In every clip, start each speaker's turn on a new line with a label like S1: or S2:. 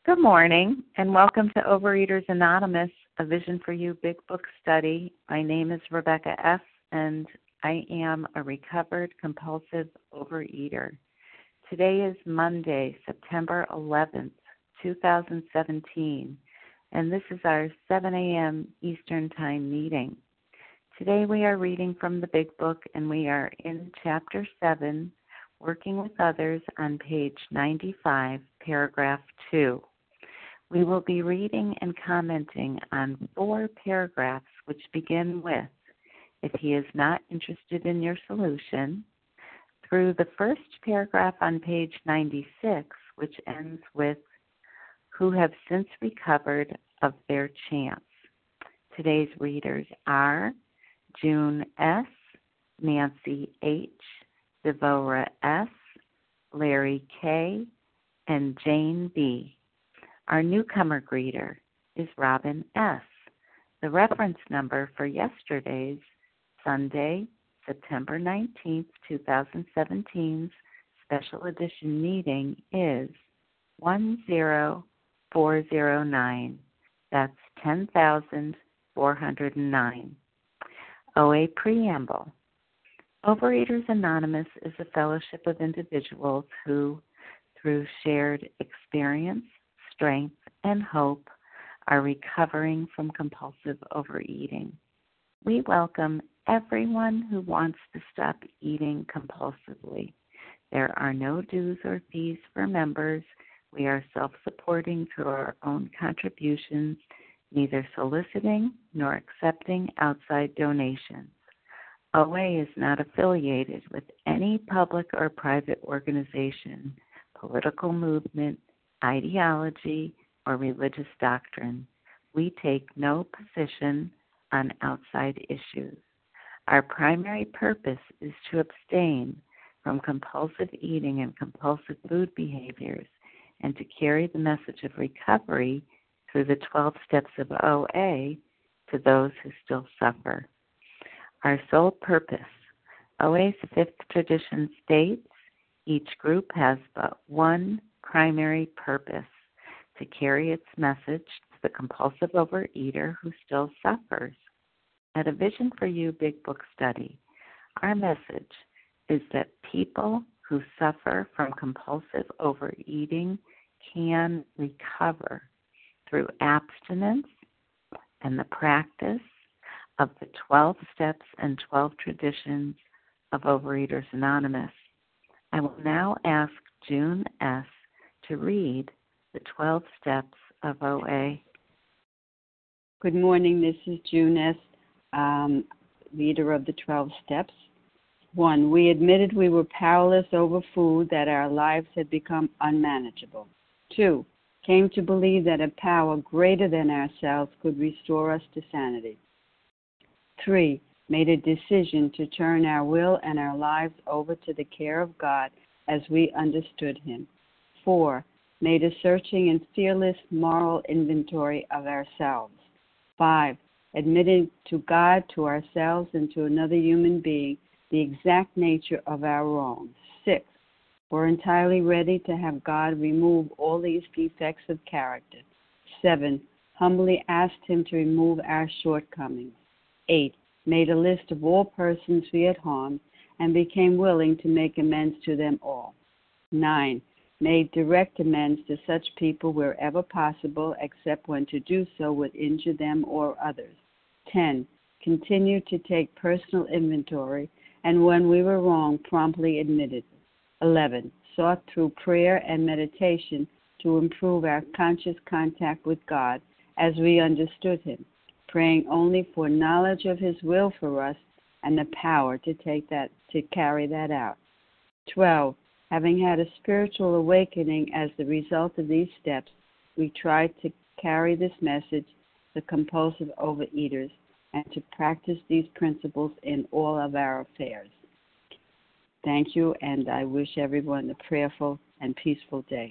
S1: Good morning, and welcome to Overeaters Anonymous, a Vision for You Big Book study. My name is Rebecca F., and I am a recovered compulsive overeater. Today is Monday, September 11th, 2017, and this is our 7 a.m. Eastern Time meeting. Today we are reading from the Big Book, and we are in Chapter 7, Working with Others, on page 95, paragraph 2. We will be reading and commenting on 4 paragraphs which begin with, if he is not interested in your solution, through the first paragraph on page 96, which ends with, who have since recovered of their chance. Today's readers are June S., Nancy H., Devora S., Larry K., and Jane B. Our newcomer greeter is Robin S. The reference number for yesterday's Sunday, September 19th, 2017's special edition meeting is 10409. That's 10,409. OA Preamble. Overeaters Anonymous is a fellowship of individuals who, through shared experience, strength, and hope, are recovering from compulsive overeating. We welcome everyone who wants to stop eating compulsively. There are no dues or fees for members. We are self-supporting through our own contributions, neither soliciting nor accepting outside donations. OA is not affiliated with any public or private organization, political movement, ideology, or religious doctrine. We take no position on outside issues. Our primary purpose is to abstain from compulsive eating and compulsive food behaviors and to carry the message of recovery through the 12 steps of OA to those who still suffer. Our sole purpose. OA's fifth tradition states each group has but one primary purpose: to carry its message to the compulsive overeater who still suffers. At a Vision for You Big Book study, our message is that people who suffer from compulsive overeating can recover through abstinence and the practice of the 12 steps and 12 traditions of Overeaters Anonymous. I will now ask June S. to read the 12 steps of OA.
S2: Good morning, this is June S., leader of the 12 steps. 1. We admitted we were powerless over food, that our lives had become unmanageable. 2. Came to believe that a power greater than ourselves could restore us to sanity. 3. Made a decision to turn our will and our lives over to the care of God as we understood Him. 4. Made a searching and fearless moral inventory of ourselves. 5. Admitted to God, to ourselves, and to another human being the exact nature of our wrongs. 6. We're entirely ready to have God remove all these defects of character. 7. Humbly asked Him to remove our shortcomings. 8. Made a list of all persons we had harmed and became willing to make amends to them all. 9. Made direct amends to such people wherever possible, except when to do so would injure them or others. 10. Continued to take personal inventory, and when we were wrong, promptly admitted. 11. Sought through prayer and meditation to improve our conscious contact with God as we understood Him, praying only for knowledge of His will for us and the power to carry that out. 12. Having had a spiritual awakening as the result of these steps, we tried to carry this message to compulsive overeaters and to practice these principles in all of our affairs. Thank you, and I wish everyone a prayerful and peaceful day.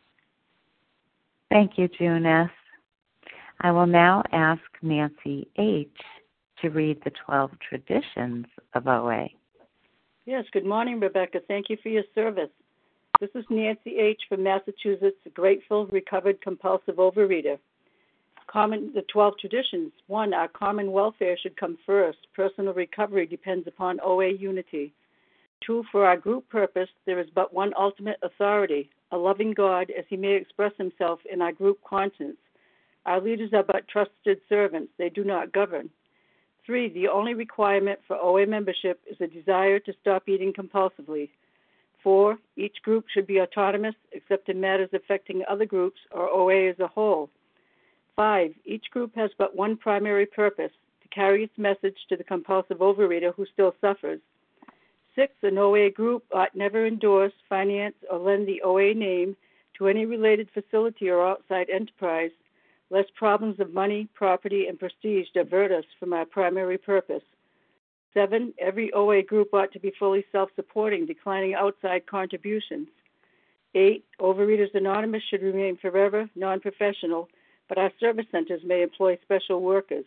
S1: Thank you, June S. I will now ask Nancy H. to read the 12 traditions of OA.
S3: Yes, good morning, Rebecca. Thank you for your service. This is Nancy H. from Massachusetts, a grateful, recovered, compulsive overeater. The 12 traditions. 1, our common welfare should come first. Personal recovery depends upon OA unity. 2, for our group purpose, there is but one ultimate authority, a loving God as he may express himself in our group conscience. Our leaders are but trusted servants. They do not govern. 3, the only requirement for OA membership is a desire to stop eating compulsively. 4, each group should be autonomous except in matters affecting other groups or OA as a whole. 5, each group has but one primary purpose, to carry its message to the compulsive overeater who still suffers. 6, an OA group ought never endorse, finance, or lend the OA name to any related facility or outside enterprise, lest problems of money, property, and prestige divert us from our primary purpose. 7, every OA group ought to be fully self-supporting, declining outside contributions. 8, Overeaters Anonymous should remain forever non-professional, but our service centers may employ special workers.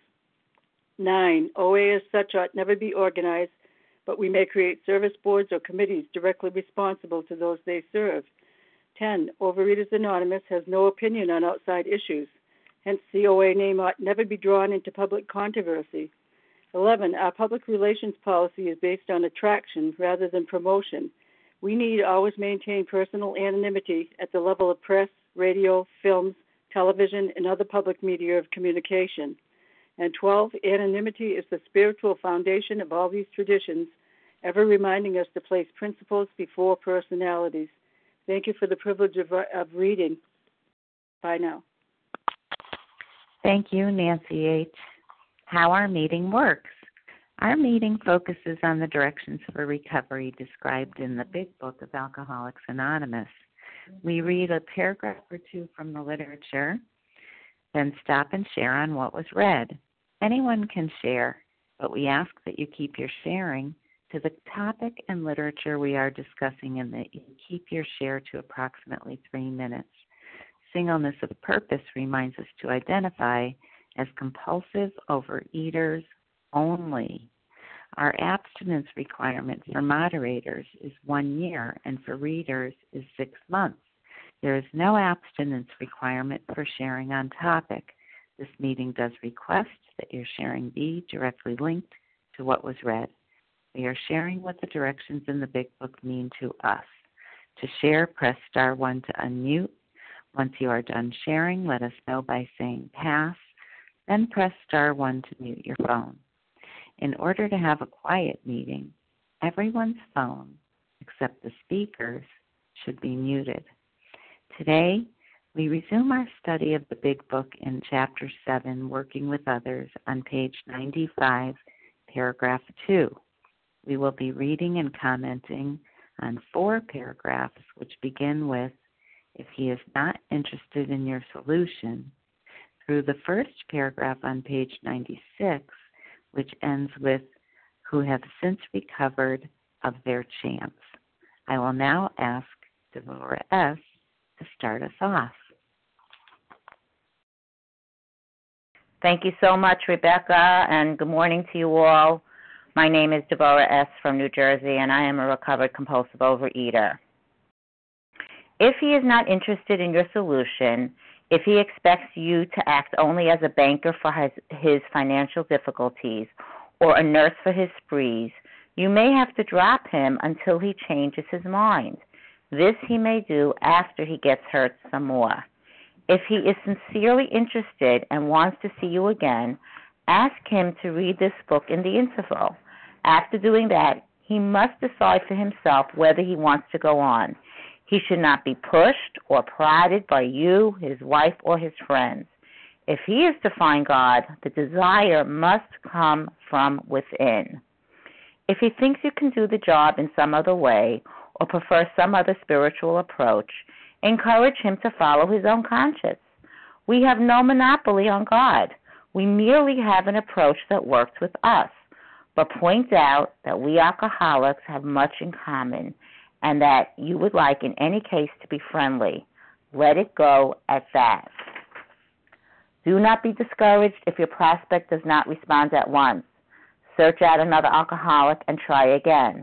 S3: 9, OA as such ought never be organized, but we may create service boards or committees directly responsible to those they serve. 10, Overeaters Anonymous has no opinion on outside issues. Hence, the OA name ought never be drawn into public controversy. 11, our public relations policy is based on attraction rather than promotion. We need always maintain personal anonymity at the level of press, radio, films, television, and other public media of communication. And 12, anonymity is the spiritual foundation of all these traditions, ever reminding us to place principles before personalities. Thank you for the privilege of reading. Bye now.
S1: Thank you, Nancy H. How our meeting works. Our meeting focuses on the directions for recovery described in the Big Book of Alcoholics Anonymous. We read a paragraph or two from the literature, then stop and share on what was read. Anyone can share, but we ask that you keep your sharing to the topic and literature we are discussing and that you keep your share to approximately 3 minutes. Singleness of purpose reminds us to identify as compulsive overeaters only. Our abstinence requirement for moderators is 1 year and for readers is 6 months. There is no abstinence requirement for sharing on topic. This meeting does request that your sharing be directly linked to what was read. We are sharing what the directions in the Big Book mean to us. To share, press star 1 to unmute. Once you are done sharing, let us know by saying pass, then press star 1 to mute your phone. In order to have a quiet meeting, everyone's phone, except the speakers, should be muted. Today, we resume our study of the Big Book in Chapter 7, Working with Others, on page 95, paragraph 2. We will be reading and commenting on 4 paragraphs which begin with, if he is not interested in your solution, through the first paragraph on page 96, which ends with, who have since recovered of their chance. I will now ask Deborah S. to start us off.
S4: Thank you so much, Rebecca, and good morning to you all. My name is Deborah S. from New Jersey, and I am a recovered compulsive overeater. If he is not interested in your solution, if he expects you to act only as a banker for his financial difficulties or a nurse for his sprees, you may have to drop him until he changes his mind. This he may do after he gets hurt some more. If he is sincerely interested and wants to see you again, ask him to read this book in the interval. After doing that, he must decide for himself whether he wants to go on. He should not be pushed or prodded by you, his wife, or his friends. If he is to find God, the desire must come from within. If he thinks you can do the job in some other way or prefer some other spiritual approach, encourage him to follow his own conscience. We have no monopoly on God. We merely have an approach that works with us, but point out that we alcoholics have much in common and that you would like in any case to be friendly. Let it go at that. Do not be discouraged if your prospect does not respond at once. Search out another alcoholic and try again.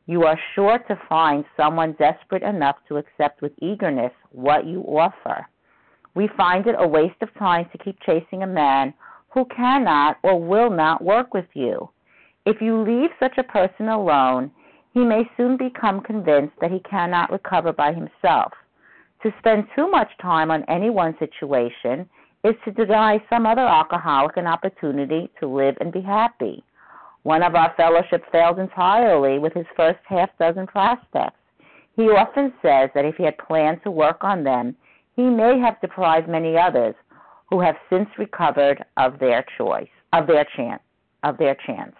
S4: You are sure to find someone desperate enough to accept with eagerness what you offer. We find it a waste of time to keep chasing a man who cannot or will not work with you. If you leave such a person alone, he may soon become convinced that he cannot recover by himself. To spend too much time on any one situation is to deny some other alcoholic an opportunity to live and be happy. One of our fellowship failed entirely with his first half-dozen prospects. He often says that if he had planned to work on them, he may have deprived many others who have since recovered of their chance.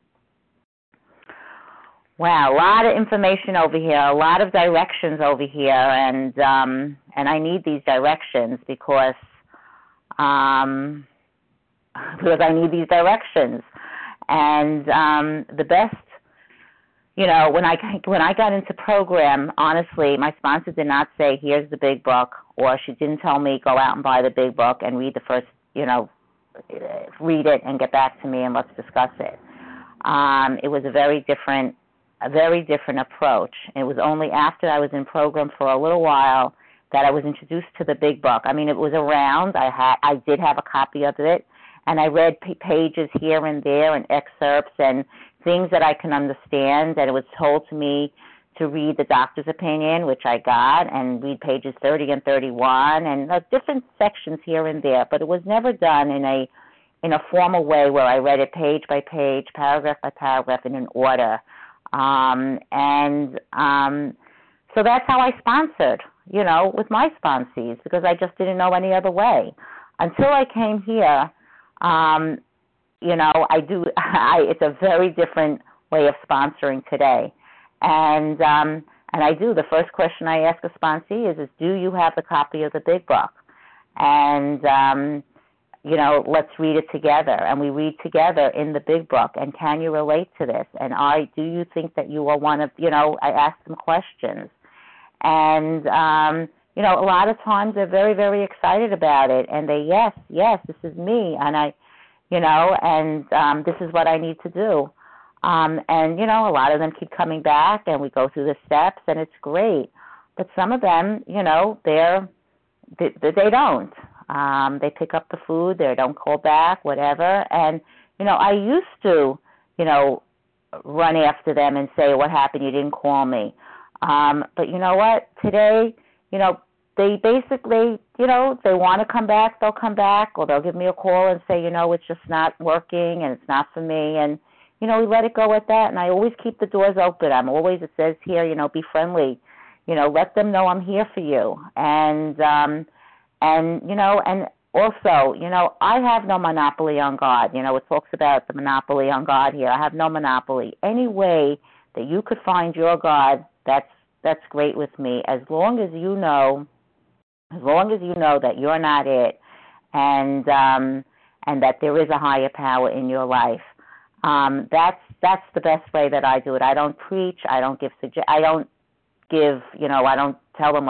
S4: Wow, a lot of information over here, a lot of directions over here, and I need these directions because I need these directions. And the best, when I got into program, honestly, my sponsor did not say, here's the big book, or she didn't tell me go out and buy the big book and read the first, read it and get back to me and let's discuss it. It was a very different approach. It was only after I was in program for a little while that I was introduced to the big book. I mean, it was around. I did have a copy of it, and I read pages here and there and excerpts and things that I can understand, and it was told to me to read the doctor's opinion, which I got, and read pages 30 and 31 and different sections here and there, but it was never done in a formal way where I read it page by page, paragraph by paragraph in an order. So that's how I sponsored, with my sponsees, because I just didn't know any other way. Until I came here, it's a very different way of sponsoring today. And I do. The first question I ask a sponsee is do you have the copy of the big book? And, let's read it together. And we read together in the big book. And can you relate to this? And do you think that you are one of, I ask them questions. And, a lot of times they're very, very excited about it. And they, yes, this is me. And this is what I need to do. A lot of them keep coming back and we go through the steps and it's great. But some of them, they don't. They pick up the food, they don't call back, whatever. And, I used to, run after them and say, what happened? You didn't call me. But you know what? Today, they basically, they want to come back, they'll come back, or they'll give me a call and say, it's just not working and it's not for me. And, we let it go at that. And I always keep the doors open. It says here, be friendly. Let them know I'm here for you. And also, I have no monopoly on God. It talks about the monopoly on God here. I have no monopoly. Any way that you could find your God, that's great with me. As long as you know that you're not it, and that there is a higher power in your life. That's the best way that I do it. I don't preach. I don't give. I don't tell them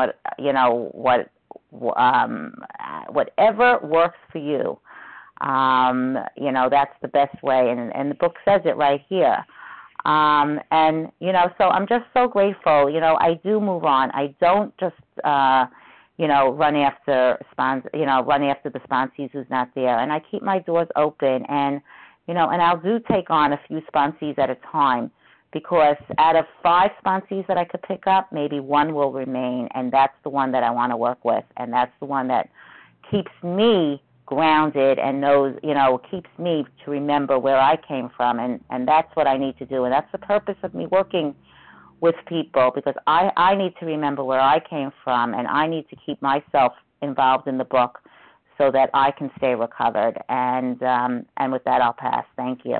S4: whatever works for you. That's the best way, and the book says it right here. So I'm just so grateful. I do move on. I don't just run after the sponsees who's not there, and I keep my doors open, and I'll take on a few sponsees at a time, because out of 5 sponsees that I could pick up, maybe one will remain, and that's the one that I want to work with, and that's the one that keeps me grounded and knows, keeps me to remember where I came from, and that's what I need to do, and that's the purpose of me working with people, because I need to remember where I came from, and I need to keep myself involved in the book so that I can stay recovered, and with that I'll pass. Thank you.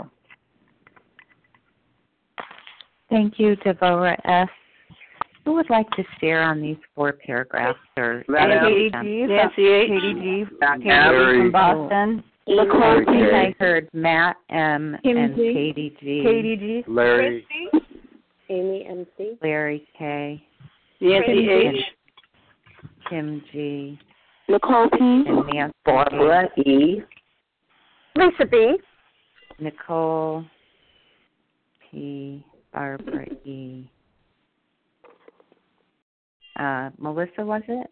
S1: Thank you, Deborah S. Who would like to share on these 4 paragraphs? Or
S3: Nancy H.
S2: Katie G. from Boston.
S1: I heard Matt M.
S2: Kim
S1: and
S2: G.
S1: Katie G.
S2: Katie G.
S5: Larry.
S6: Amy MC.
S1: Larry K.
S3: Nancy H.
S1: Kim G.
S6: Nicole P.
S1: And Nancy
S6: Barbara E. Lisa B.
S1: Nicole P. Barbara E. Melissa, was it?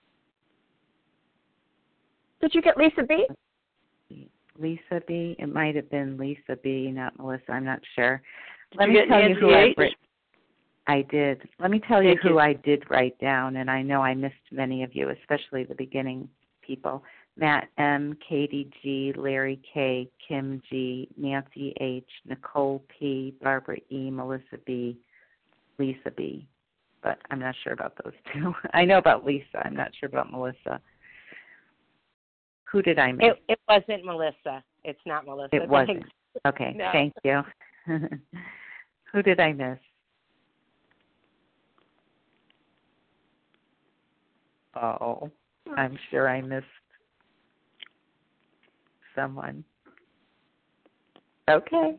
S5: Did you get Lisa B?
S1: Lisa B. It might have been Lisa B, not Melissa. I'm not sure.
S3: Let me tell you who
S1: I did. Let me tell you who I did write down, and I know I missed many of you, especially the beginning people. Matt M., Katie G., Larry K., Kim G., Nancy H., Nicole P., Barbara E., Melissa B., Lisa B. But I'm not sure about those two. I know about Lisa. I'm not sure about Melissa. Who did I miss?
S5: It wasn't Melissa. It's not Melissa.
S1: It wasn't. Okay, no. Thank you. Who did I miss? Oh, I'm sure I missed someone. Okay,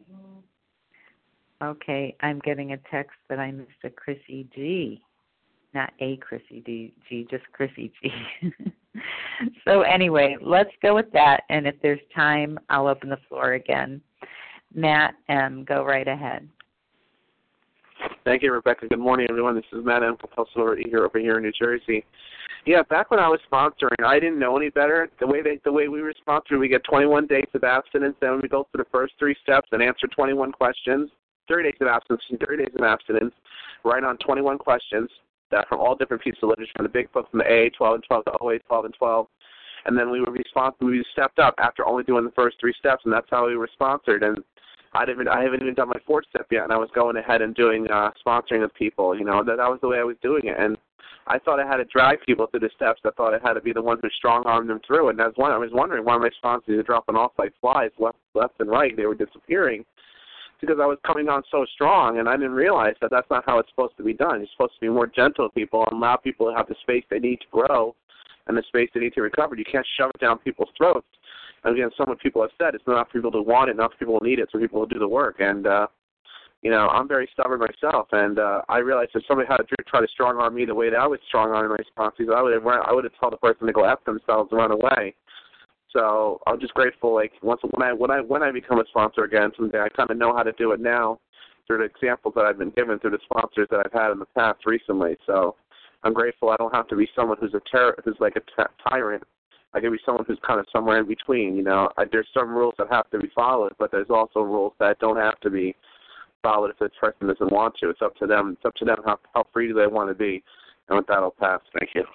S1: I'm getting a text that I missed a Chrissy G. Not a Chrissy G, just Chrissy G. So anyway, let's go with that, and if there's time, I'll open the floor again. Matt M., go right ahead.
S7: Thank you, Rebecca. Good morning, everyone. This is Matt M., compulsive overeater over here in New Jersey. Yeah, back when I was sponsoring, I didn't know any better. The way we were sponsored, we get 21 days of abstinence. Then we go through the first 3 steps and answer 21 questions. 30 days of abstinence and 30 days of abstinence. Write on 21 questions that from all different pieces of literature, from the big book, from the AA 12 and 12 to OA 12 and 12. And then we were responsible. We stepped up after only doing the first 3 steps, and that's how we were sponsored. And I haven't even done my 4th step yet, and I was going ahead and doing sponsoring of people. You know, that was the way I was doing it. And I thought I had to drag people through the steps. I thought I had to be the one who strong-armed them through. And I was wondering why my sponsors were dropping off like flies left and right. They were disappearing because I was coming on so strong, and I didn't realize that that's not how it's supposed to be done. You're supposed to be more gentle with people and allow people to have the space they need to grow and the space they need to recover. You can't shove it down people's throats. And again, some of people have said it's not for people to want it, not for people to need it, so people will do the work. And, you know, I'm very stubborn myself, and I realized if somebody had to try to strong-arm me the way that I was strong-arming my sponsors, I would have told the person to go F themselves and run away. So I'm just grateful, like, when I become a sponsor again someday, I kind of know how to do it now through the examples that I've been given through the sponsors that I've had in the past recently. So I'm grateful I don't have to be someone who's who's like a tyrant. I can be someone who's kind of somewhere in between, you know. There's some rules that have to be followed, but there's also rules that don't have to be followed if the person doesn't want to. It's up to them. It's up to them how free do they want to be. And with that, I'll pass. Thank you.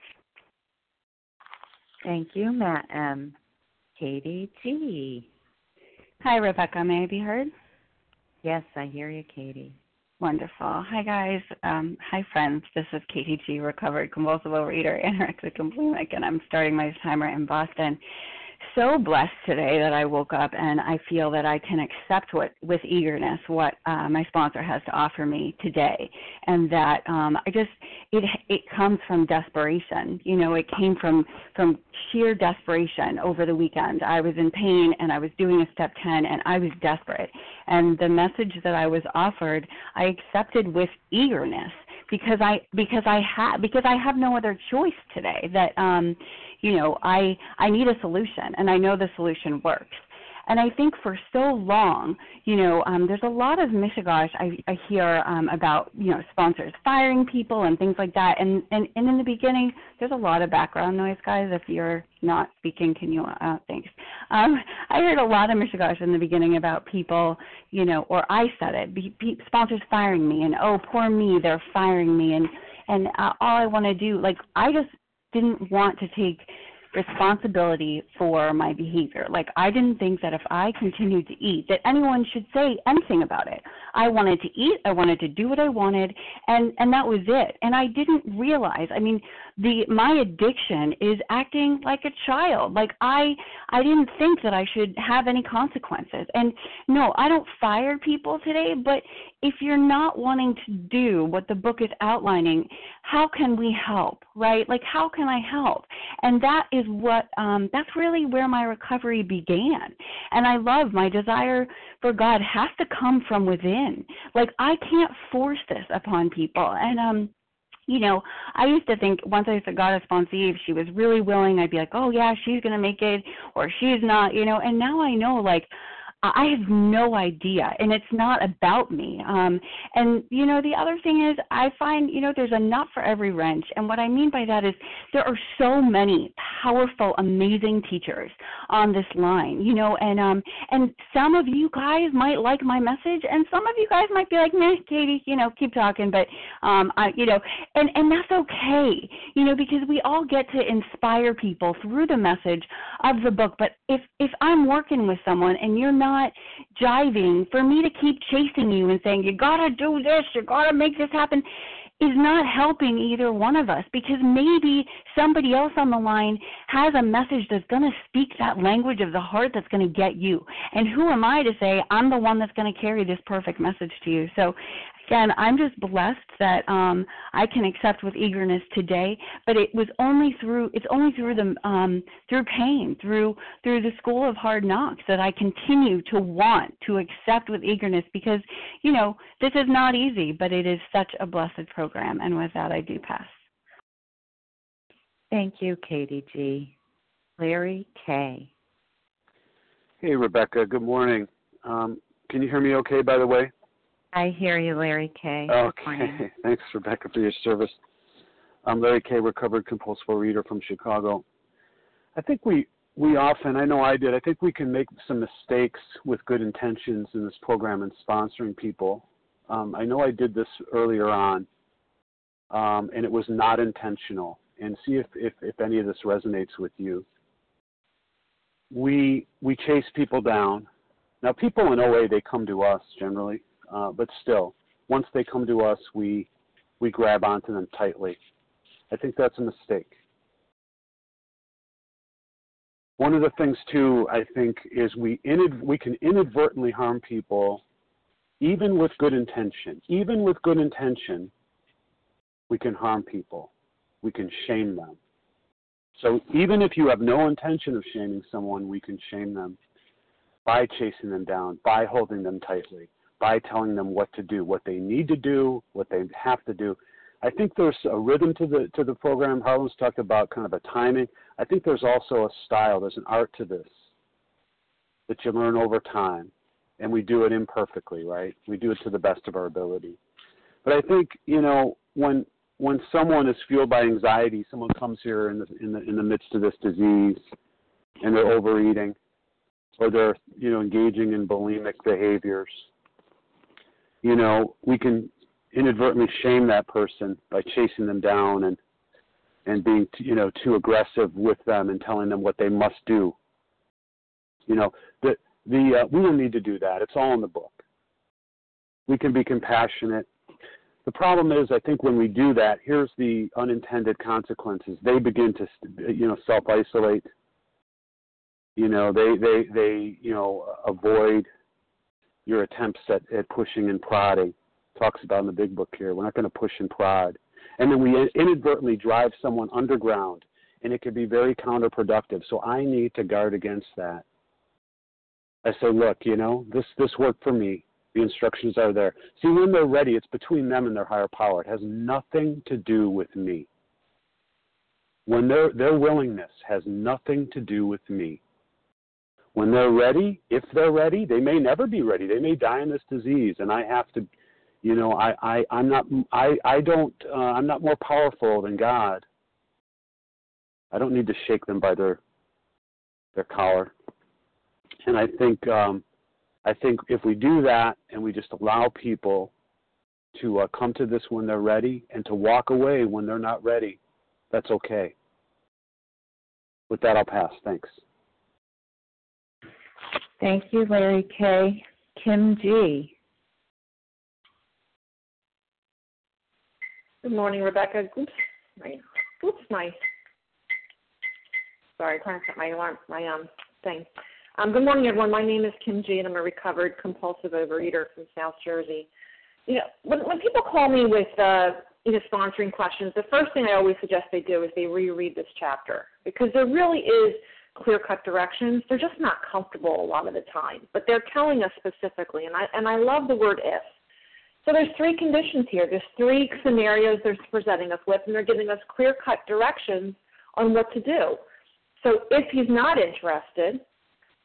S1: Thank you, Matt M. Katie G.
S2: Hi, Rebecca. May I be heard?
S1: Yes, I hear you, Katie.
S2: Wonderful. Hi, guys. Hi, friends. This is Katie G., recovered compulsive overeater, anorexic and bulimic, and I'm starting my timer in Boston. So blessed today that I woke up and I feel that I can accept with eagerness what my sponsor has to offer me today, and that it comes from desperation. You know, it came from sheer desperation over the weekend. I was in pain and I was doing a step 10 and I was desperate, and the message that I was offered, I accepted with eagerness because I have no other choice today. That you know, I need a solution, and I know the solution works. And I think for so long, you know, there's a lot of mishigash I hear about, you know, sponsors firing people and things like that. And in the beginning, there's a lot of background noise, guys. If you're not speaking, can you? Thanks. I heard a lot of mishigash in the beginning about people, you know, or I said it, sponsors firing me, and oh, poor me, they're firing me, and all I want to do, like, I just didn't want to take responsibility for my behavior. Like, I didn't think that if I continued to eat, that anyone should say anything about it. I wanted to eat, I wanted to do what I wanted, and that was it. And I didn't realize, I mean, my addiction is acting like a child. Like, I didn't think that I should have any consequences. And no, I don't fire people today, but if you're not wanting to do what the book is outlining, how can we help, right? Like, how can I help? And that is what, that's really where my recovery began. And I love my desire for God has to come from within. Like, I can't force this upon people. And, you know, I used to think once I got a sponsee, if she was really willing, I'd be like, oh, yeah, she's going to make it, or she's not, you know. And now I know, like,
S8: I have no idea, and it's not about me. And, you know, the other thing is I find, you know, there's a nut for every wrench. And what I mean by that is there are so many powerful, amazing teachers on this line, you know, and some of you guys might like my message, and some of you guys might be like, meh, Katie, you know, keep talking. But, you know, and that's okay, you know, because we all get to inspire people through the message of the book. But if I'm working with someone and you're not jiving, for me to keep chasing you and saying, you got to do this, you got to make this happen, is not helping either one of us, because maybe somebody else on the line has a message that's going to speak that language of the heart that's going to get you. And who am I to say I'm the one that's going to carry this perfect message to you? So again, I'm just blessed that I can accept with eagerness today, but it's only through pain, through the school of hard knocks, that I continue to want to accept with eagerness, because, you know, this is not easy, but it is such a blessed program. And with that, I do pass.
S1: Thank you, Katie G. Larry K.
S9: Hey, Rebecca. Good morning. Can you hear me okay, by the way?
S1: I hear you, Larry K.
S9: Okay. Thanks, Rebecca, for your service. I'm Larry K., recovered compulsive reader from Chicago. I think we often, I know I did, I think we can make some mistakes with good intentions in this program and sponsoring people. I know I did this earlier on, and it was not intentional. And see if any of this resonates with you. We chase people down. Now, people in OA, they come to us generally. But still, once they come to us, we grab onto them tightly. I think that's a mistake. One of the things, too, I think, is we can inadvertently harm people even with good intention. Even with good intention, we can harm people. We can shame them. So even if you have no intention of shaming someone, we can shame them by chasing them down, by holding them tightly, by telling them what to do, what they need to do, what they have to do. I think there's a rhythm to the program. Harlan's talked about kind of a timing. I think there's also a style. There's an art to this that you learn over time, and we do it imperfectly, right? We do it to the best of our ability. But I think, you know, when someone is fueled by anxiety, someone comes here in the midst of this disease, and they're overeating, or they're, you know, engaging in bulimic behaviors, you know, we can inadvertently shame that person by chasing them down and being, you know, too aggressive with them and telling them what they must do. You know, we don't need to do that. It's all in the book. We can be compassionate. The problem is, I think when we do that, here's the unintended consequences. They begin to, you know, self-isolate. You know, they you know, avoid your attempts at pushing and prodding. Talks about in the big book here. We're not going to push and prod. And then we inadvertently drive someone underground, and it can be very counterproductive. So I need to guard against that. I say, look, you know, this worked for me. The instructions are there. See, when they're ready, it's between them and their higher power. It has nothing to do with me. When their willingness has nothing to do with me. When they're ready, if they're ready, they may never be ready. They may die in this disease, and I have to, you know, I'm not more powerful than God. I don't need to shake them by their collar. And I think if we do that and we just allow people to come to this when they're ready and to walk away when they're not ready, that's okay. With that, I'll pass. Thanks.
S1: Thank you, Larry K. Kim G.
S5: Good morning, Rebecca. Sorry, trying to set my alarm, thing. Good morning, everyone. My name is Kim G, and I'm a recovered compulsive overeater from South Jersey. You know, when people call me with sponsoring questions, the first thing I always suggest they do is they reread this chapter, because there really is clear-cut directions. They're just not comfortable a lot of the time, but they're telling us specifically, and I love the word if. So there's three conditions here. There's three scenarios they're presenting us with, and they're giving us clear-cut directions on what to do. So if he's not interested,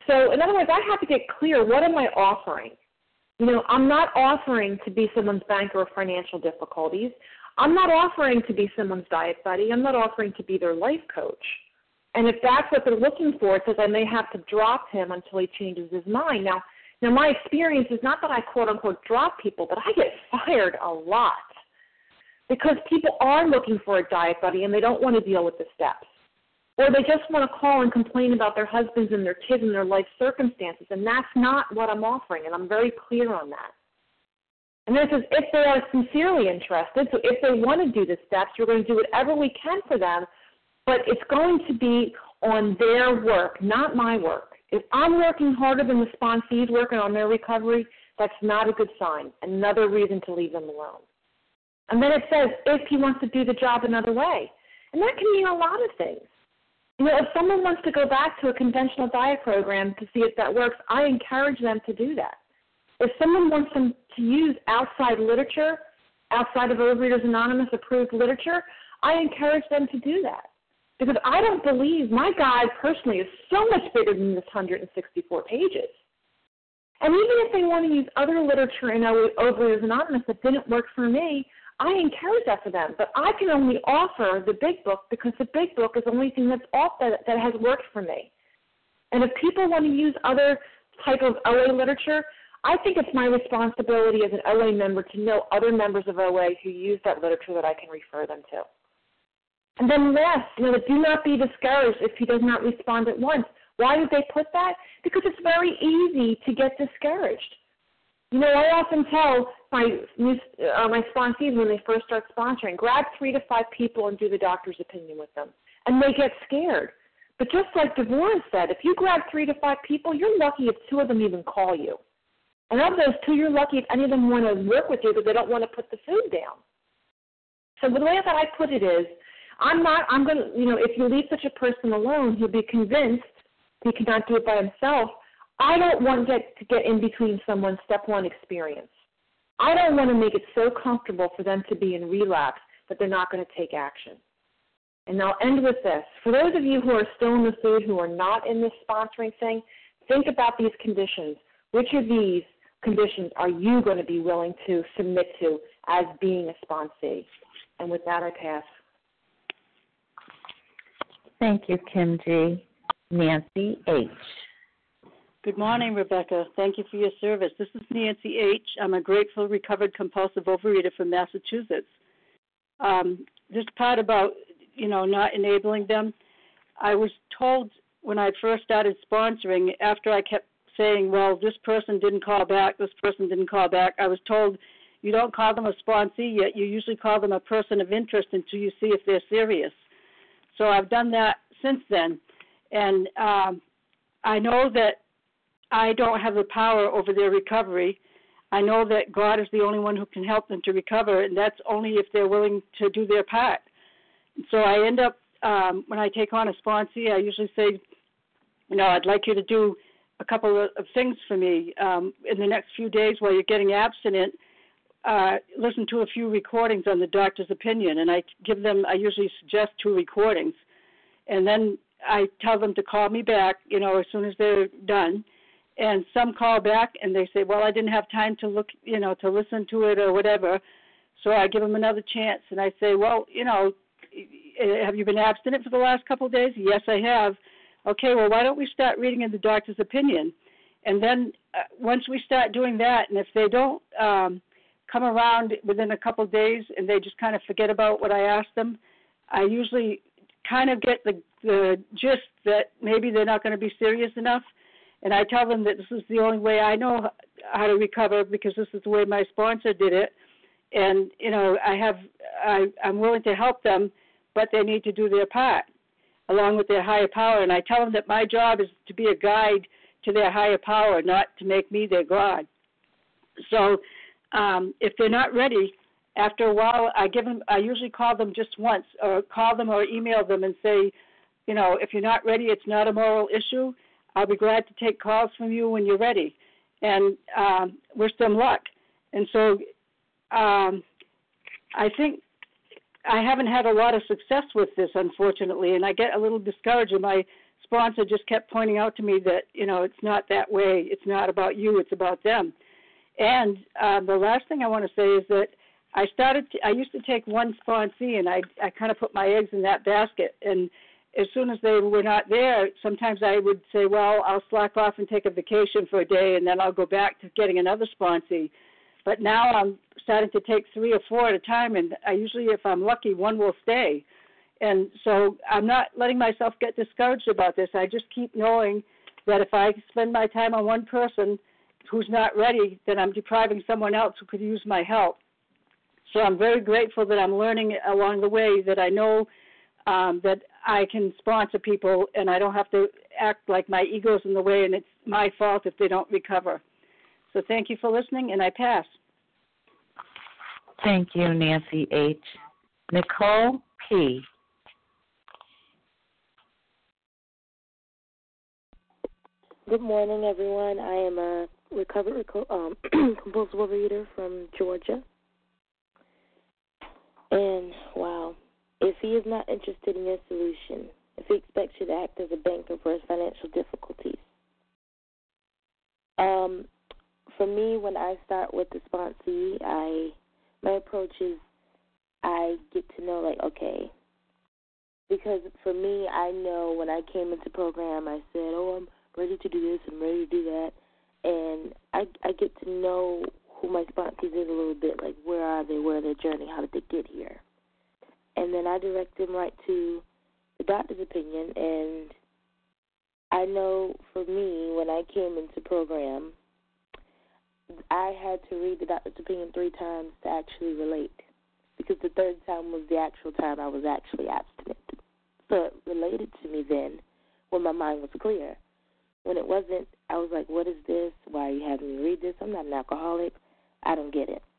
S5: So in other words, I have to get clear, what am I offering? I'm not offering to be someone's banker or financial difficulties. I'm not offering to be someone's diet buddy. I'm not offering to be their life coach. And if that's what they're looking for, it says I may have to drop him until he changes his mind. Now my experience is not that I quote-unquote drop people, but I get fired a lot because people are looking for a diet buddy and they don't want to deal with the steps. Or they just want to call and complain about their husbands and their kids and their life circumstances, and that's not what I'm offering, and I'm very clear on that. And then it says if they are sincerely interested, so if they want to do the steps, we're going to do whatever we can for them, but it's going to be on their work, not my work. If I'm working harder than the sponsees working on their recovery, that's not a good sign, another reason to leave them alone. And then it says if he wants to do the job another way, and that can mean a lot of things. If someone wants to go back to a conventional diet program to see if that works, I encourage them to do that. If someone wants them to use outside literature, outside of Overeaters Anonymous approved literature, I encourage them to do that. Because I don't believe, my guide personally is so much bigger than this 164 pages. And even if they want to use other literature in Overeaters Anonymous that didn't work for me, I encourage that for them, but I can only offer the big book because the big book is the only thing that has worked for me. And if people want to use other type of OA literature, I think it's my responsibility as an OA member to know other members of OA who use that literature that I can refer them to. And then last, do not be discouraged if he does not respond at once. Why did they put that? Because it's very easy to get discouraged. I often tell my sponsees when they first start sponsoring, grab 3 to 5 people and do the doctor's opinion with them. And they get scared. But just like Devorah said, if you grab 3 to 5 people, you're lucky if 2 of them even call you. And of those 2, you're lucky if any of them want to work with you because they don't want to put the food down. So the way that I put it is, if you leave such a person alone, he'll be convinced he cannot do it by himself. I don't want to get in between someone's step 1 experience. I don't want to make it so comfortable for them to be in relapse that they're not going to take action. And I'll end with this. For those of you who are still in the food, who are not in this sponsoring thing, think about these conditions. Which of these conditions are you going to be willing to submit to as being a sponsee? And with that, I pass.
S1: Thank you, Kim G. Nancy H.
S3: Good morning, Rebecca. Thank you for your service. This is Nancy H. I'm a grateful, recovered, compulsive overeater from Massachusetts. This part about, not enabling them, I was told when I first started sponsoring, after I kept saying, well, this person didn't call back, I was told you don't call them a sponsee yet. You usually call them a person of interest until you see if they're serious. So I've done that since then. And I know that I don't have the power over their recovery. I know that God is the only one who can help them to recover, and that's only if they're willing to do their part. So I end up, when I take on a sponsee, I usually say, I'd like you to do a couple of things for me in the next few days while you're getting abstinent. Listen to a few recordings on the doctor's opinion, and I usually suggest 2 recordings. And then I tell them to call me back, as soon as they're done. And some call back and they say, well, I didn't have time to look, to listen to it or whatever. So I give them another chance and I say, well, have you been abstinent for the last couple of days? Yes, I have. Okay, well, why don't we start reading in the doctor's opinion? And then once we start doing that, and if they don't come around within a couple of days and they just kind of forget about what I asked them, I usually kind of get the gist that maybe they're not going to be serious enough. And I tell them that this is the only way I know how to recover because this is the way my sponsor did it. And, I'm willing to help them, but they need to do their part along with their higher power. And I tell them that my job is to be a guide to their higher power, not to make me their God. So if they're not ready, after a while, I usually call them just once or call them or email them and say, if you're not ready, it's not a moral issue. I'll be glad to take calls from you when you're ready. And wish them luck. And so I think I haven't had a lot of success with this, unfortunately, and I get a little discouraged in my sponsor just kept pointing out to me that, it's not that way. It's not about you. It's about them. And the last thing I want to say is that I used to take one sponsee, and I kind of put my eggs in that basket. And as soon as they were not there, sometimes I would say, well, I'll slack off and take a vacation for a day, and then I'll go back to getting another sponsee. But now I'm starting to take 3 or 4 at a time, and I usually, if I'm lucky, one will stay. And so I'm not letting myself get discouraged about this. I just keep knowing that if I spend my time on one person who's not ready, then I'm depriving someone else who could use my help. So I'm very grateful that I'm learning along the way that I know that I can sponsor people and I don't have to act like my ego's in the way and it's my fault if they don't recover. So thank you for listening, and I pass.
S1: Thank you, Nancy H. Nicole P.
S6: Good morning, everyone. I am a recovered compulsive overeater from Georgia. And, wow, if he is not interested in your solution, if he expects you to act as a banker for his financial difficulties. For me, when I start with the sponsee, my approach is I get to know, like, okay, because for me, I know when I came into program, I said, I'm ready to do this and ready to do that, and I get to know who my sponsees is a little bit, like where are they, where are their journey, how did they get here, and then I direct them right to the doctor's opinion, and I know for me, when I came into program, I had to read the doctor's opinion 3 times to actually relate, because the 3rd time was the actual time I was actually abstinent. So it related to me then when my mind was clear. When it wasn't, I was like, what is this? Why are you having me read this? I'm not an alcoholic. I don't get it.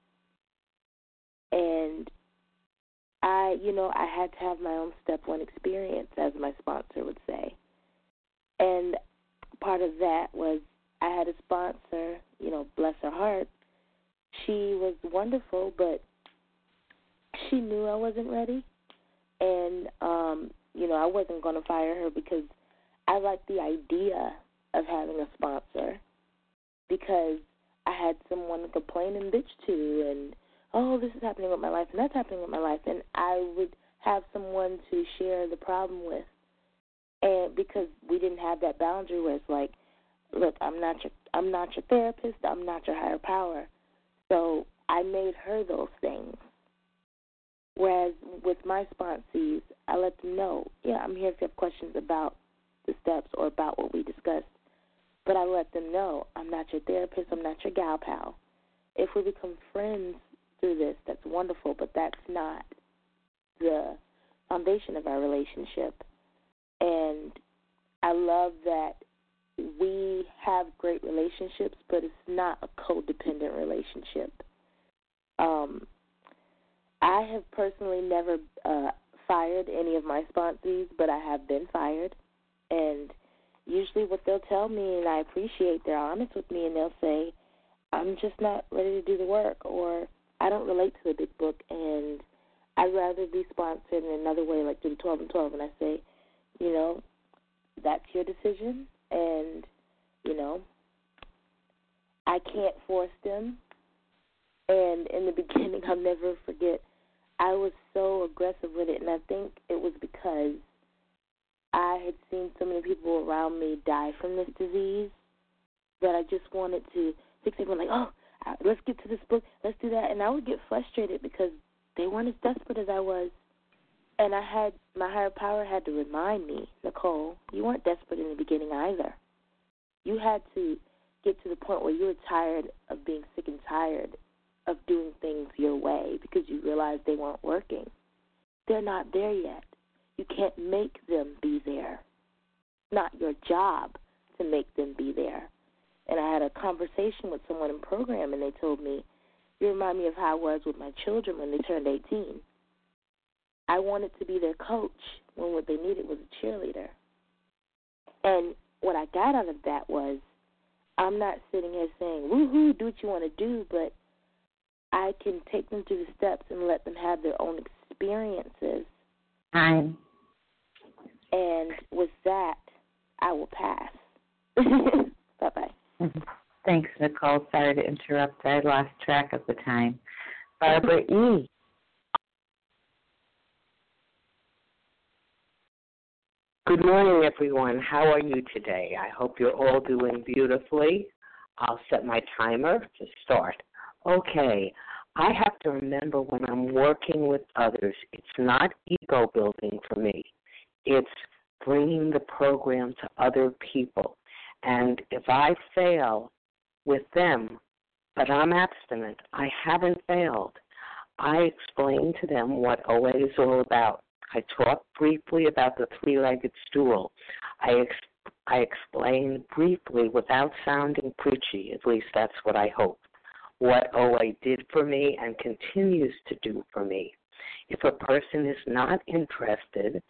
S6: And I had to have my own step 1 experience, as my sponsor would say. And part of that was I had a sponsor, bless her heart. She was wonderful, but she knew I wasn't ready. And, I wasn't going to fire her because I liked the idea of having a sponsor, because I had someone to complain and bitch to, and, this is happening with my life, and that's happening with my life, and I would have someone to share the problem with. And because we didn't have that boundary where it's like, look, I'm not your therapist, I'm not your higher power. So I made her those things. Whereas with my sponsees, I let them know, I'm here if you have questions about the steps or about what we discussed. But I let them know, I'm not your therapist, I'm not your gal pal. If we become friends through this, that's wonderful, but that's not the foundation of our relationship. And I love that we have great relationships, but it's not a codependent relationship. I have personally never fired any of my sponsees, but I have been fired. And usually what they'll tell me, and I appreciate they're honest with me, and they'll say, I'm just not ready to do the work, or I don't relate to the big book, and I'd rather be sponsored in another way, like do the 12 and 12. And I say, that's your decision, and, I can't force them. And in the beginning, I'll never forget, I was so aggressive with it, and I think it was because I had seen so many people around me die from this disease that I just wanted to fix everyone, like, let's get to this book, let's do that. And I would get frustrated because they weren't as desperate as I was. And my higher power had to remind me, Nicole, you weren't desperate in the beginning either. You had to get to the point where you were tired of being sick and tired of doing things your way because you realized they weren't working. They're not there yet. You can't make them be there. It's not your job to make them be there. And I had a conversation with someone in program, and they told me, you remind me of how I was with my children when they turned 18. I wanted to be their coach when what they needed was a cheerleader. And what I got out of that was, I'm not sitting here saying, woohoo, do what you want to do, but I can take them through the steps and let them have their own experiences. And with that, I will pass. Bye-bye.
S1: Thanks, Nicole. Sorry to interrupt. I lost track of the time. Barbara E.
S10: Good morning, everyone. How are you today? I hope you're all doing beautifully. I'll set my timer to start. Okay, I have to remember when I'm working with others, it's not ego building for me. It's bringing the program to other people. And if I fail with them, but I'm abstinent, I haven't failed. I explain to them what OA is all about. I talk briefly about the three-legged stool. I explain briefly without sounding preachy, at least that's what I hope, what OA did for me and continues to do for me. If a person is not interested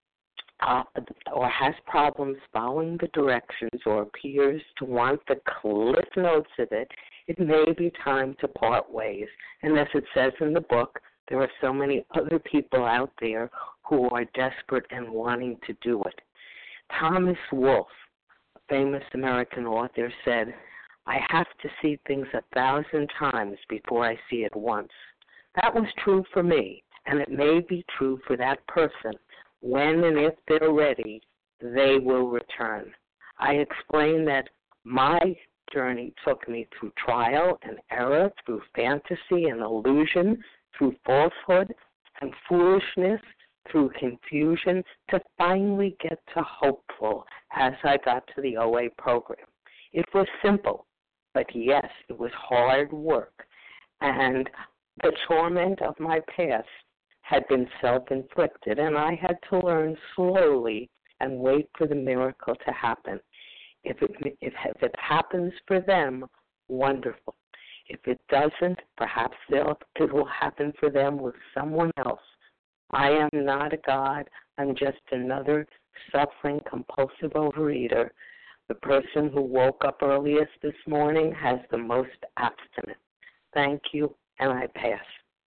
S10: or has problems following the directions or appears to want the cliff notes of it, it may be time to part ways. And as it says in the book, there are so many other people out there who are desperate and wanting to do it. Thomas Wolfe, a famous American author, said, I have to see things 1,000 times before I see it once. That was true for me, and it may be true for that person. When and if they're ready, they will return. I explained that my journey took me through trial and error, through fantasy and illusion, through falsehood and foolishness, through confusion, to finally get to hopeful as I got to the OA program. It was simple, but yes, it was hard work. And the torment of my past had been self-inflicted, and I had to learn slowly and wait for the miracle to happen. If it happens for them, wonderful. If it doesn't, perhaps it will happen for them with someone else. I am not a God. I'm just another suffering compulsive overeater. The person who woke up earliest this morning has the most abstinent. Thank you, and I pass.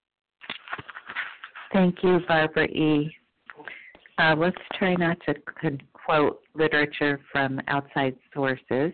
S1: Thank you, Barbara E. Let's try not to quote literature from outside sources.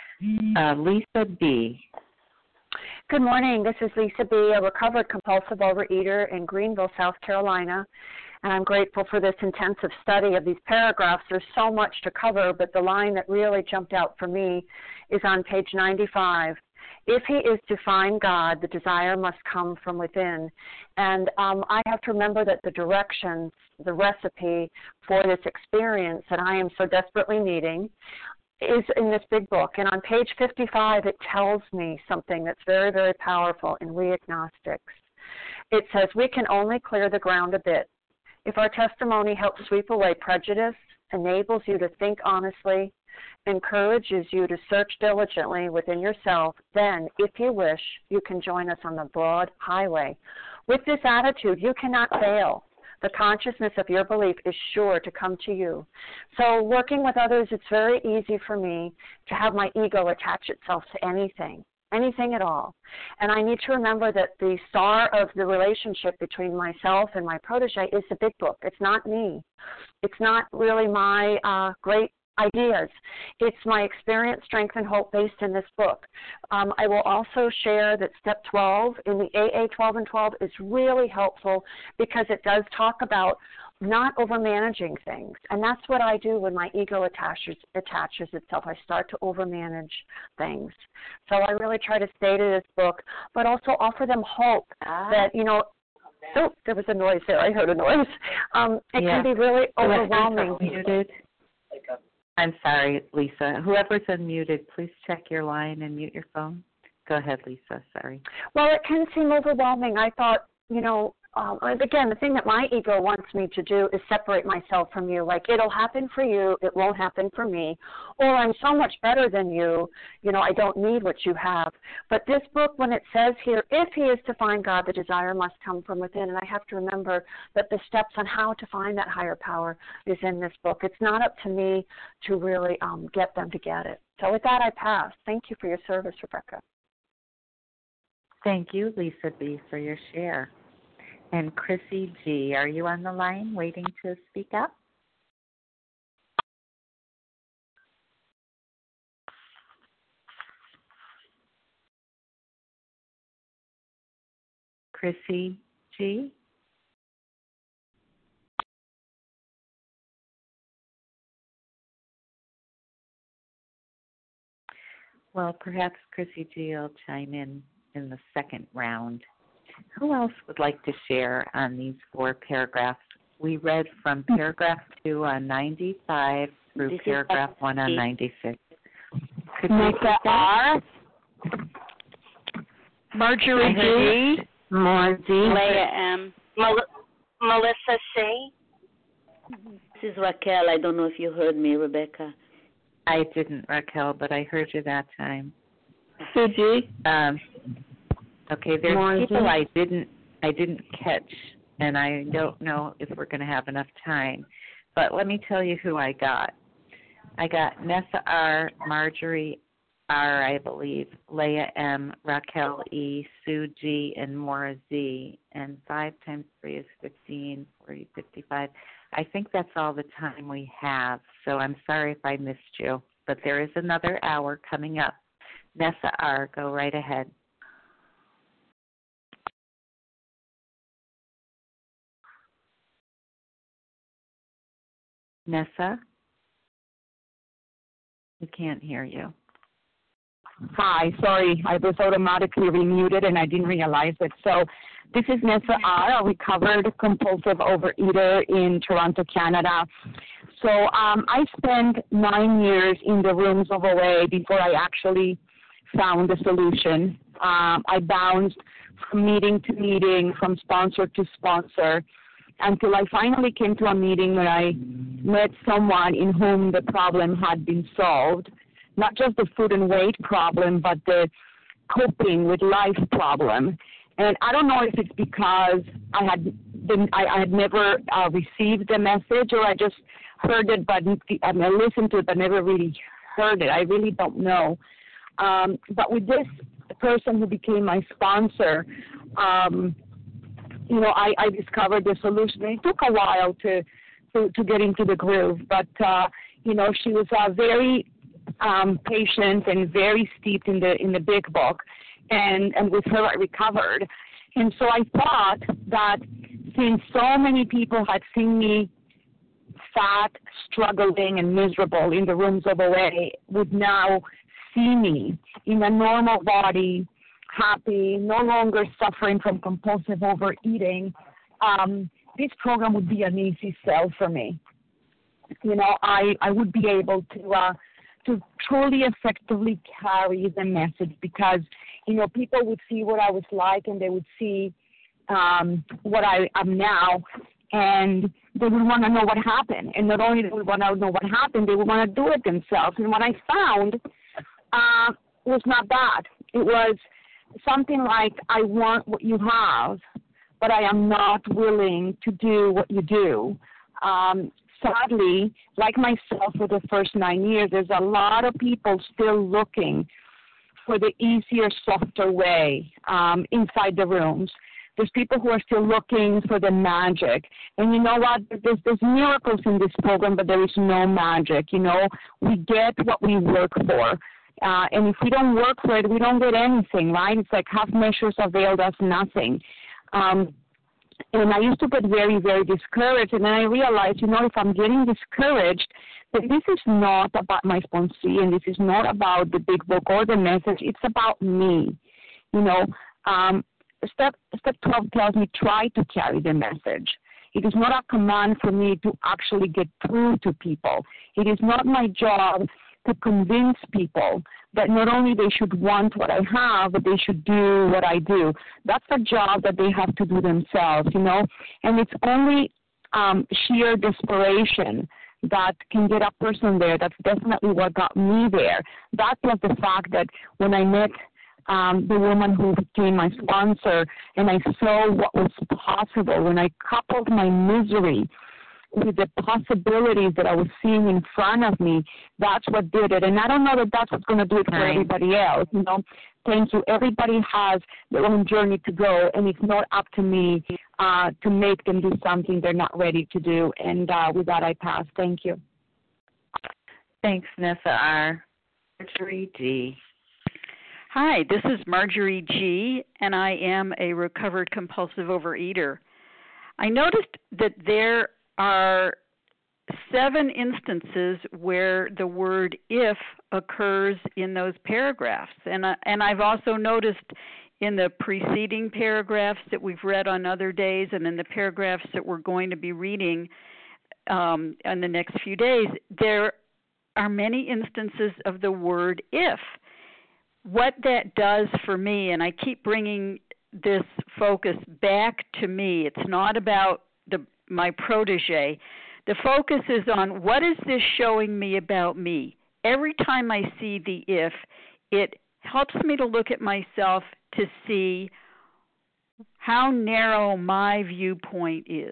S1: Lisa B.
S11: Good morning. This is Lisa B., a recovered compulsive overeater in Greenville, South Carolina, and I'm grateful for this intensive study of these paragraphs. There's so much to cover, but the line that really jumped out for me is on page 95. If he is to find God, the desire must come from within. And I have to remember that the directions, the recipe for this experience that I am so desperately needing is in this big book. And on page 55, it tells me something that's very, very powerful in We Agnostics. It says, we can only clear the ground a bit. If our testimony helps sweep away prejudice, enables you to think honestly, encourages you to search diligently within yourself, then, if you wish, you can join us on the broad highway. With this attitude, you cannot fail. The consciousness of your belief is sure to come to you. So working with others, it's very easy for me to have my ego attach itself to anything at all. And I need to remember that the star of the relationship between myself and my protege is the big book. It's not me. It's not really my great ideas. It's my experience, strength, and hope based in this book. I will also share that step 12 in the AA 12 and 12 is really helpful because it does talk about not overmanaging things. And that's what I do when my ego attaches itself. I start to overmanage things. So I really try to stay to this book, but also offer them hope that, oh, there was a noise there. I heard a noise. It can be really overwhelming.
S1: I'm sorry, Lisa. Whoever's unmuted, please check your line and mute your phone. Go ahead, Lisa. Sorry.
S11: Well, it can seem overwhelming. I thought, again, the thing that my ego wants me to do is separate myself from you. Like, it'll happen for you, it won't happen for me. Or I'm so much better than you, I don't need what you have. But this book, when it says here, if he is to find God, the desire must come from within. And I have to remember that the steps on how to find that higher power is in this book. It's not up to me to really get them to get it. So with that, I pass. Thank you for your service, Rebecca.
S1: Thank you, Lisa B., for your share. And Chrissy G., are you on the line waiting to speak up? Chrissy G? Well, perhaps Chrissy G will chime in the second round. Who else would like to share on these 4 paragraphs? We read from paragraph 2 on 95 through paragraph 1 on 96. Could
S8: Nessa R. Marjorie G.
S1: More G.
S12: Leah M.
S11: Melissa C.
S12: This is Raquel. I don't know if you heard me, Rebecca.
S1: I didn't, Raquel, but I heard you that time.
S8: Suji.
S1: Okay, there's people I didn't catch, and I don't know if we're going to have enough time. But let me tell you who I got. I got Nessa R, Marjorie R, I believe, Leah M, Raquel E, Sue G, and Maura Z. And 5 times 3 is 15, 40, 55. I think that's all the time we have, so I'm sorry if I missed you. But there is another hour coming up. Nessa R, go right ahead. Nessa? We can't hear you.
S13: Hi, sorry, I was automatically remuted and I didn't realize it. So this is Nessa R, a recovered compulsive overeater in Toronto, Canada. So I spent 9 years in the rooms of OA before I actually found a solution. I bounced from meeting to meeting, from sponsor to sponsor, until I finally came to a meeting where I met someone in whom the problem had been solved. Not just the food and weight problem, but the coping with life problem. And I don't know if it's because I had never received the message, or I just heard it, but I listened to it, but never really heard it. I really don't know. But with this person who became my sponsor, I discovered the solution. It took a while to get into the groove, but she was very patient and very steeped in the big book, and with her I recovered. And so I thought that since so many people had seen me fat, struggling, and miserable in the rooms of OA, would now see me in a normal body, happy, no longer suffering from compulsive overeating, this program would be an easy sell for me. I would be able to truly effectively carry the message, because, people would see what I was like, and they would see what I am now, and they would want to know what happened. And not only they would want to know what happened, they would want to do it themselves. And what I found was not that. It was something like, I want what you have, but I am not willing to do what you do. Sadly, like myself for the first 9 years, there's a lot of people still looking for the easier, softer way inside the rooms. There's people who are still looking for the magic. And you know what? There's miracles in this program, but there is no magic. We get what we work for. And if we don't work for it, we don't get anything, right? It's like half measures availed us nothing. And I used to get very, very discouraged. And then I realized, if I'm getting discouraged, then this is not about my sponsee, and this is not about the big book or the message. It's about me. Step 12 tells me, try to carry the message. It is not a command for me to actually get through to people. It is not my job to convince people that not only they should want what I have, but they should do what I do. That's a job that they have to do themselves, and it's only sheer desperation that can get a person there. That's definitely what got me there. That plus the fact that when I met the woman who became my sponsor, and I saw what was possible, when I coupled my misery with the possibilities that I was seeing in front of me, that's what did it. And I don't know that that's what's going to do it for everybody else. Thank you. Everybody has their own journey to go, and it's not up to me to make them do something they're not ready to do. And with that, I pass. Thank you.
S1: Thanks, Nessa R. Marjorie G.
S14: Hi, this is Marjorie G., and I am a recovered compulsive overeater. I noticed that there are 7 instances where the word if occurs in those paragraphs. And I've also noticed in the preceding paragraphs that we've read on other days and in the paragraphs that we're going to be reading in the next few days, there are many instances of the word if. What that does for me, and I keep bringing this focus back to me, it's not about my protege. The focus is on what is this showing me about me. Every time I see the if, it helps me to look at myself to see how narrow my viewpoint is.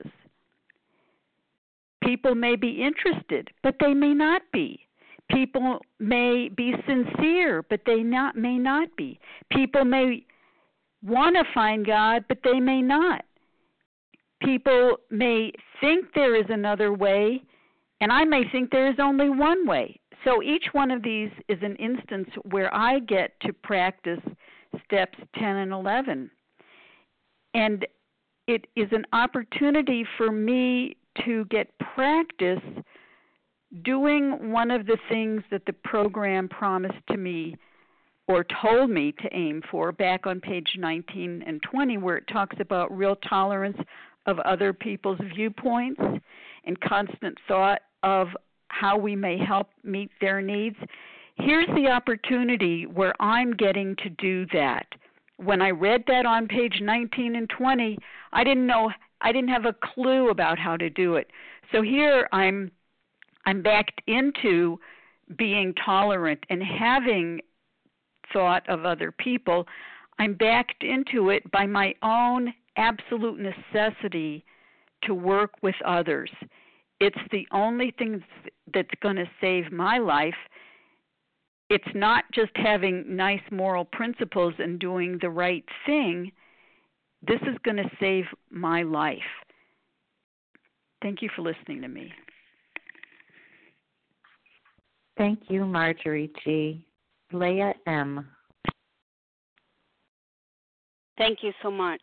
S14: People may be interested, but they may not be. People may be sincere, but they may not be. People may want to find God, but they may not. People may think there is another way, and I may think there is only one way. So each one of these is an instance where I get to practice steps 10 and 11. And it is an opportunity for me to get practice doing one of the things that the program promised to me or told me to aim for back on page 19 and 20, where it talks about real tolerance of other people's viewpoints and constant thought of how we may help meet their needs. Here's the opportunity where I'm getting to do that. When I read that on page 19 and 20, I didn't have a clue about how to do it. So here I'm backed into being tolerant and having thought of other people. I'm backed into it by my own absolute necessity to work with others. It's the only thing that's going to save my life. It's not just having nice moral principles and doing the right thing. This is going to save my life. Thank you for listening to me.
S1: Thank you, Marjorie G. Leah M.
S15: Thank you so much.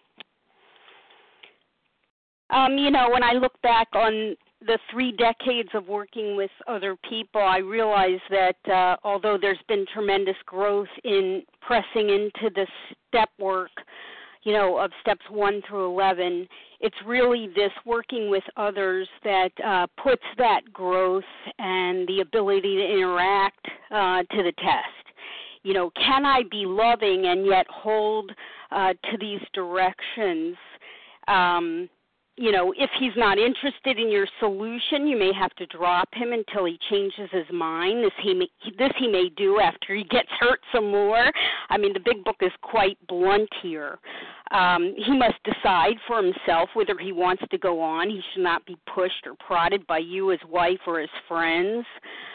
S15: When I look back on the 3 decades of working with other people, I realize that although there's been tremendous growth in pressing into the step work, of steps 1 through 11, it's really this working with others that puts that growth and the ability to interact to the test. Can I be loving and yet hold to these directions? If he's not interested in your solution, you may have to drop him until he changes his mind. This he may do after he gets hurt some more. I mean, the big book is quite blunt here. He must decide for himself whether he wants to go on. He should not be pushed or prodded by you, his wife, or his friends.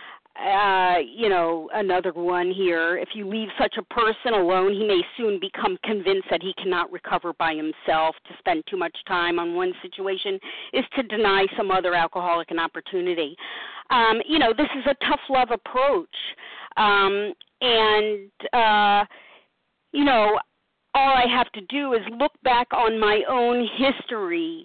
S15: Another one here, if you leave such a person alone, he may soon become convinced that he cannot recover by himself. To spend too much time on one situation is to deny some other alcoholic an opportunity. This is a tough love approach. All I have to do is look back on my own history,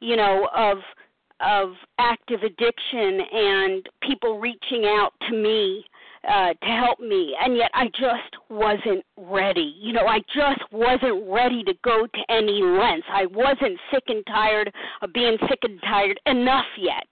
S15: of active addiction and people reaching out to me to help me, and yet I just wasn't ready. I just wasn't ready to go to any lengths. I wasn't sick and tired of being sick and tired enough yet,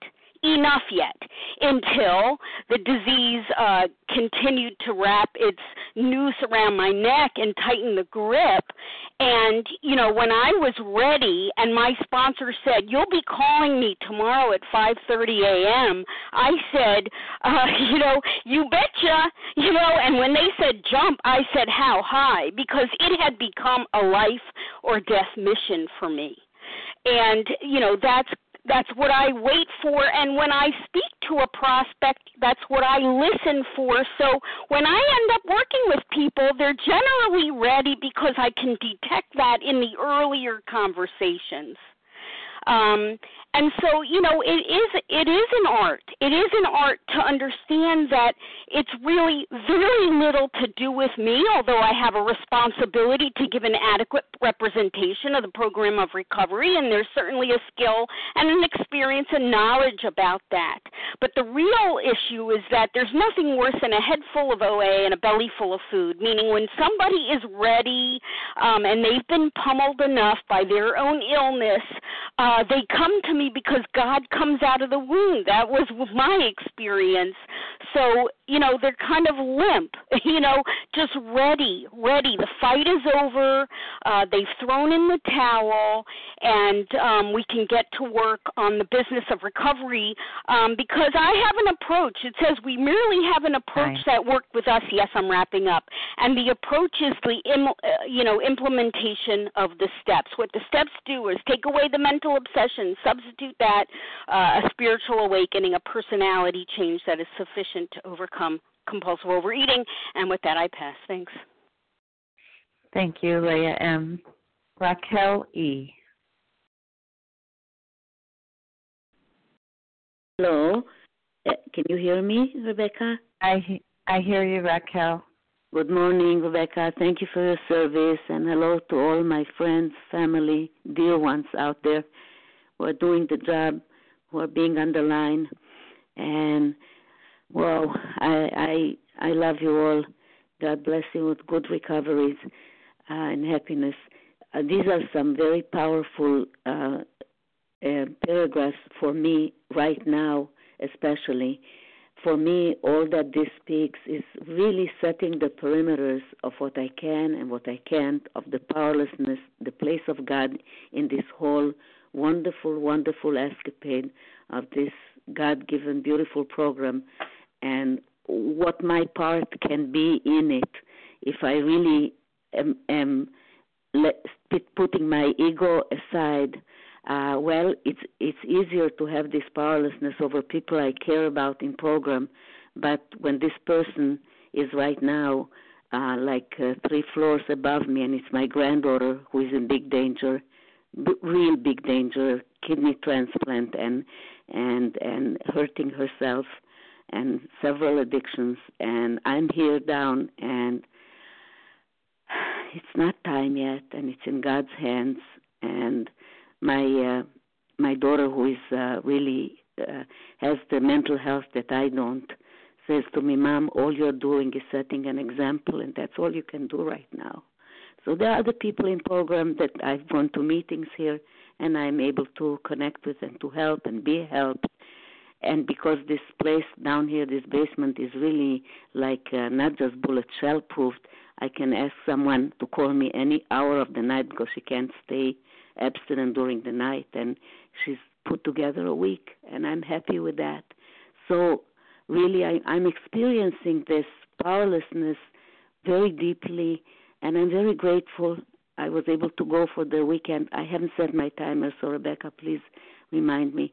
S15: until the disease continued to wrap its noose around my neck and tighten the grip. And, when I was ready and my sponsor said, you'll be calling me tomorrow at 5:30 a.m., I said, you betcha, and when they said jump, I said how high, because it had become a life or death mission for me. And, that's what I wait for, and when I speak to a prospect, that's what I listen for. So when I end up working with people, they're generally ready because I can detect that in the earlier conversations. And so, it is an art. It is an art to understand that it's really very little to do with me, although I have a responsibility to give an adequate representation of the program of recovery, and there's certainly a skill and an experience and knowledge about that. But the real issue is that there's nothing worse than a head full of OA and a belly full of food, meaning when somebody is ready and they've been pummeled enough by their own illness, they come to me because God comes out of the womb. That was my experience. So, they're kind of limp, just ready. The fight is over. They've thrown in the towel, and we can get to work on the business of recovery because I have an approach. It says we merely have an approach that worked with us. Yes, I'm wrapping up. And the approach is the implementation of the steps. What the steps do is take away the mental obsession, substitute that a spiritual awakening, a personality change that is sufficient to overcome compulsive overeating. And with that, I pass. Thanks.
S1: Thank you, Leah M. Raquel E.
S12: Hello. Can you hear me, Rebecca?
S1: I hear you, Raquel.
S12: Good morning, Rebecca. Thank you for your service, and hello to all my friends, family, dear ones out there who are doing the job, who are being on the line. And, well, I love you all. God bless you with good recoveries and happiness. These are some very powerful paragraphs for me right now, especially. For me, all that this speaks is really setting the perimeters of what I can and what I can't, of the powerlessness, the place of God in this whole wonderful, wonderful escapade of this God-given, beautiful program, and what my part can be in it if I really am putting my ego aside. Well, it's easier to have this powerlessness over people I care about in program, but when this person is right now 3 floors above me, and it's my granddaughter who is in big danger, real big danger, kidney transplant and hurting herself and several addictions, and I'm here down, and it's not time yet, and it's in God's hands, and my daughter, who is really has the mental health that I don't, says to me, Mom, all you're doing is setting an example, and that's all you can do right now. So there are other people in program that I've gone to meetings here, and I'm able to connect with and to help and be helped. And because this place down here, this basement, is really like not just bullet shell proofed, I can ask someone to call me any hour of the night because she can't stay abstinent during the night, and she's put together a week, and I'm happy with that. So really I'm experiencing this powerlessness very deeply, and I'm very grateful I was able to go for the weekend. I haven't set my timer, so Rebecca, please remind me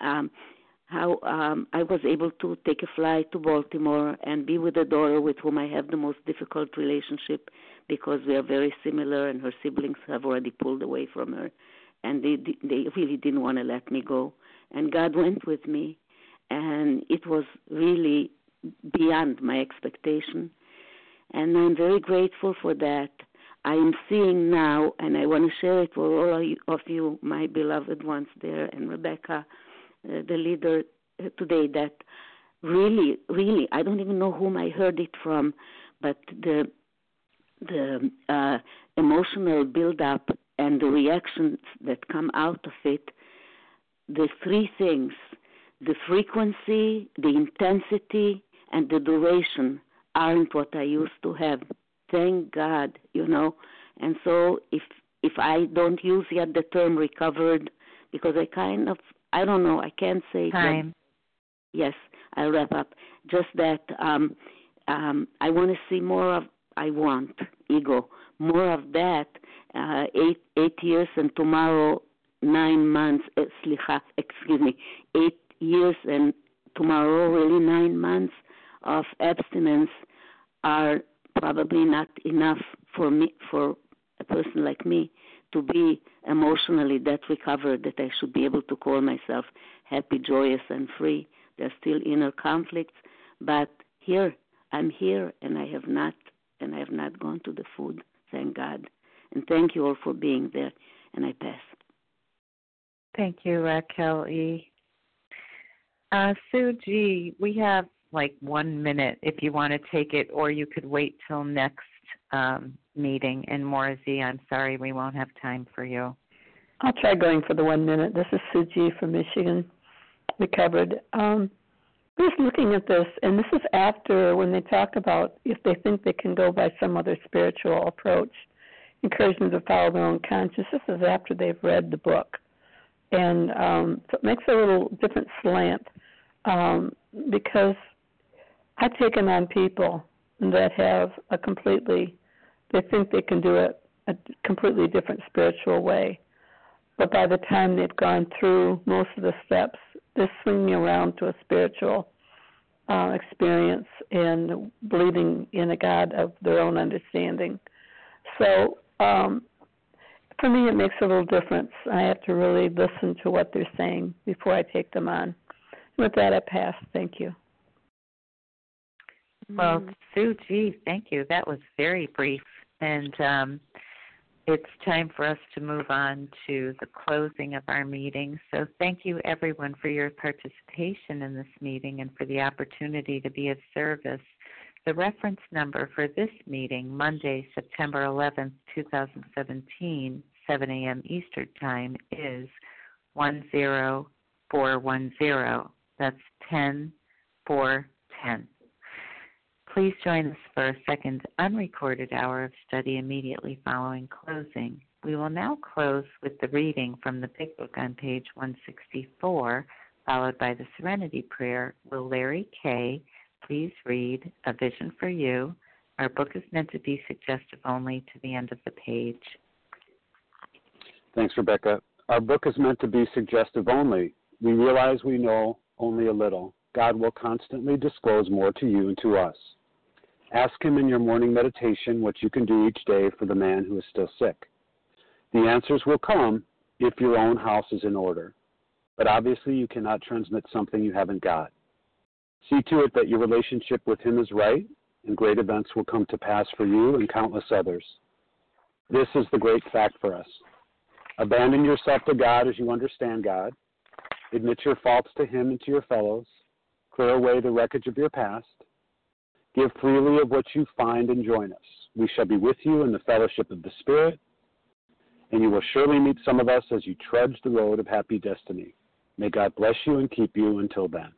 S12: how I was able to take a flight to Baltimore and be with a daughter with whom I have the most difficult relationship because we are very similar, and her siblings have already pulled away from her, and they really didn't want to let me go. And God went with me, and it was really beyond my expectation, and I'm very grateful for that. I am seeing now, and I want to share it with all of you, my beloved ones there, and Rebecca, the leader today, that really, I don't even know whom I heard it from, but the emotional build-up and the reactions that come out of it, the 3 things, the frequency, the intensity, and the duration aren't what I used to have. Thank God, And so if I don't use yet the term recovered, because I don't know, I can't say
S1: time.
S12: Yes, I'll wrap up. Just that I want to see more of, ego, more of that, 8 years and tomorrow 9 months, 8 years and tomorrow really 9 months of abstinence are probably not enough for me, for a person like me, to be emotionally that recovered that I should be able to call myself happy, joyous, and free. There's still inner conflicts, but I'm here, and I have not gone to the food. Thank God, and thank you all for being there. And I pass.
S1: Thank you, Raquel E. Sue G., we have like 1 minute if you want to take it, or you could wait till next meeting. And Maura Z., I'm sorry, we won't have time for you.
S16: I'll try going for the 1 minute. This is Sue G. from Michigan, recovered. Just looking at this, and this is after when they talk about if they think they can go by some other spiritual approach, encourage them to follow their own conscience. This is after they've read the book. And so it makes a little different slant because I've taken on people that have they think they can do it a completely different spiritual way. But by the time they've gone through most of the steps, they're swinging around to a spiritual experience and believing in a God of their own understanding. So for me, it makes a little difference. I have to really listen to what they're saying before I take them on. With that, I pass. Thank you.
S1: Well, Sue G., thank you. That was very brief. And it's time for us to move on to the closing of our meeting. So thank you, everyone, for your participation in this meeting and for the opportunity to be of service. The reference number for this meeting, Monday, September 11th, 2017, 7 a.m. Eastern Time, is 10410. That's 10-4-10. Please join us for a second unrecorded hour of study immediately following closing. We will now close with the reading from the Big Book on page 164, followed by the Serenity Prayer. Will Larry K. please read A Vision for You? Our book is meant to be suggestive only to the end of the page.
S9: Thanks, Rebecca. Our book is meant to be suggestive only. We realize we know only a little. God will constantly disclose more to you and to us. Ask him in your morning meditation what you can do each day for the man who is still sick. The answers will come if your own house is in order. But obviously you cannot transmit something you haven't got. See to it that your relationship with him is right, and great events will come to pass for you and countless others. This is the great fact for us. Abandon yourself to God as you understand God. Admit your faults to him and to your fellows. Clear away the wreckage of your past. Give freely of what you find and join us. We shall be with you in the fellowship of the Spirit, and you will surely meet some of us as you trudge the road of happy destiny. May God bless you and keep you until then.